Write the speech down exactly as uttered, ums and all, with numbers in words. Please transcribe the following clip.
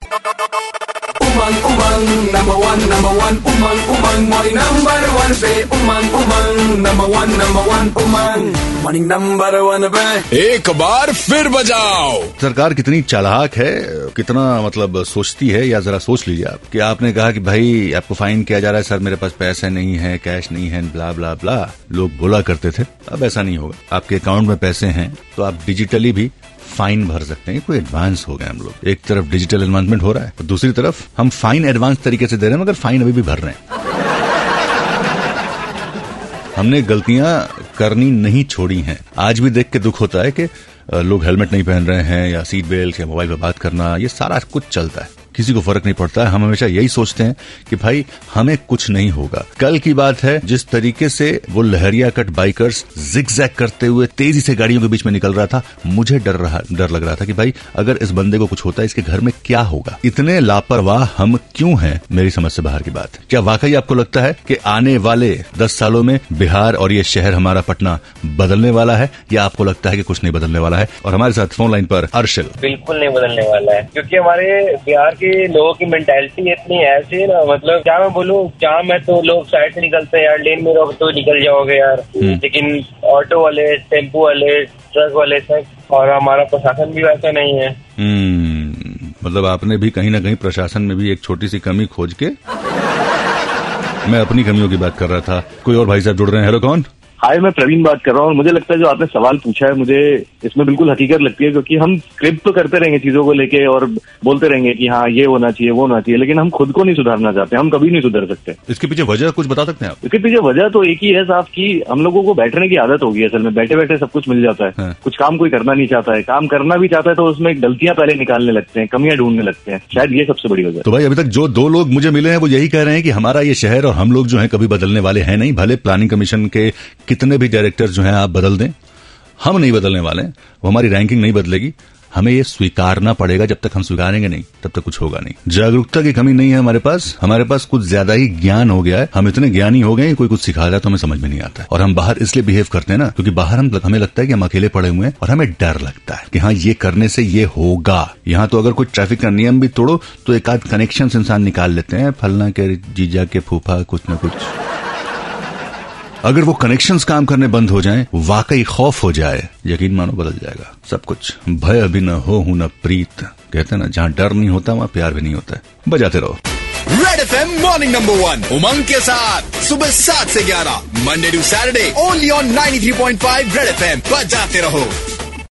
Umang umang number one number one umang umang morning number one पे umang umang number one number one umang morning number one पे एक बार फिर बजाओ। सरकार कितनी चालाक है, कितना मतलब सोचती है, या जरा सोच लीजिए आप कि आपने कहा कि भाई आपको फाइन किया जा रहा है, सर मेरे पास पैसे नहीं है, कैश नहीं है, ब्ला ब्ला ब्ला लोग बोला करते थे। अब ऐसा नहीं होगा। आपके अकाउंट में पैसे हैं तो आप डिजिटली भी फाइन भर सकते हैं। कोई एडवांस हो गए हम लोग। एक तरफ डिजिटल एनवायरनमेंट हो रहा है और दूसरी तरफ हम फाइन एडवांस तरीके से दे रहे हैं, मगर फाइन अभी भी भर रहे हैं। हमने गलतियां करनी नहीं छोड़ी हैं। आज भी देख के दुख होता है कि लोग हेलमेट नहीं पहन रहे हैं या सीट बेल्ट या मोबाइल पर बात करना, ये सारा कुछ चलता है, किसी को फर्क नहीं पड़ता है। हम हमेशा यही सोचते हैं कि भाई हमें कुछ नहीं होगा। कल की बात है, जिस तरीके से वो लहरिया कट बाइकर्स जिगजैग करते हुए तेजी से गाड़ियों के बीच में निकल रहा था, मुझे डर रहा डर लग रहा था कि भाई अगर इस बंदे को कुछ होता है, इसके घर में क्या होगा। इतने लापरवाह हम क्यों हैं, मेरी समझ से बाहर की बात है। क्या वाकई आपको लगता है कि आने वाले दस सालों में बिहार और ये शहर हमारा पटना बदलने वाला है, या आपको लगता है कि कुछ नहीं बदलने वाला है? और हमारे साथ फोन लाइन पर अर्शिल। बिल्कुल नहीं बदलने वाला है, क्योंकि हमारे बिहार के लोगों की मेंटालिटी इतनी ऐसी है ना, मतलब क्या मैं बोलूं, जाम है तो लोग साइड से निकलते हैं यार, लेन में रहो तो निकल जाओगे यार, लेकिन ऑटो वाले, टेम्पो वाले, ट्रक वाले सब, और हमारा प्रशासन भी वैसा नहीं है। हम्म मतलब आपने भी कहीं ना कहीं प्रशासन में भी एक छोटी सी कमी खोज के, मैं अपनी कमियों की बात कर रहा था। कोई और भाई साहब जुड़ रहे हैं। हेलो, कौन? हाय, मैं प्रवीण बात कर रहा हूँ। और मुझे लगता है जो आपने सवाल पूछा है, मुझे इसमें बिल्कुल हकीकत लगती है, क्योंकि हम स्क्रिप्ट तो करते रहेंगे चीजों को लेके और बोलते रहेंगे कि हाँ ये होना चाहिए, वो होना चाहिए, लेकिन हम खुद को नहीं सुधारना चाहते, हम कभी नहीं सुधर सकते। इसके पीछे वजह कुछ बता सकते हैं आप? इसके पीछे वजह तो एक ही है साहब, कि हम लोगों को बैठने की आदत होगी। असल में बैठे बैठे सब कुछ मिल जाता है, हाँ। कुछ काम कोई करना नहीं चाहता है, काम करना भी चाहता है तो उसमें गलतियां पहले निकालने लगते हैं, कमियां ढूंढने लगते हैं। शायद ये सबसे बड़ी वजह। तो भाई अभी तक जो दो लोग मुझे मिले हैं वो यही कह रहे हैं कि हमारा ये शहर और हम लोग जो है कभी बदलने वाले हैं नहीं। भले प्लानिंग कमीशन के कितने भी डायरेक्टर जो है आप बदल दें, हम नहीं बदलने वाले हैं। वो हमारी रैंकिंग नहीं बदलेगी, हमें ये स्वीकारना पड़ेगा। जब तक हम स्वीकारेंगे नहीं तब तक कुछ होगा नहीं। जागरूकता की कमी नहीं है हमारे पास, हमारे पास कुछ ज्यादा ही ज्ञान हो गया है। हम इतने ज्ञानी हो गए, कोई कुछ सिखा रहा है तो हमें समझ में नहीं आता है। और हम बाहर इसलिए बिहेव करते हैं ना, क्योंकि बाहर हम हमें लगता है कि हम अकेले पड़े हुए हैं और हमें डर लगता है कि हाँ ये करने से ये होगा। यहाँ तो अगर कोई ट्रैफिक का नियम भी तोड़ो तो एक आध कनेक्शन इंसान निकाल लेते हैं, फलना के जीजा के फूफा कुछ न कुछ। अगर वो कनेक्शंस काम करने बंद हो जाएं, वाकई खौफ हो जाए, यकीन मानो बदल जाएगा सब कुछ। भय अभी न हो हूं न प्रीत, कहते हैं ना, जहां डर नहीं होता वहां प्यार भी नहीं होता है। बजाते रहो Red FM morning number one Umang के साथ सुबह सात से ग्यारह, Monday to Saturday, only on ninety three point five Red FM. बजाते रहो।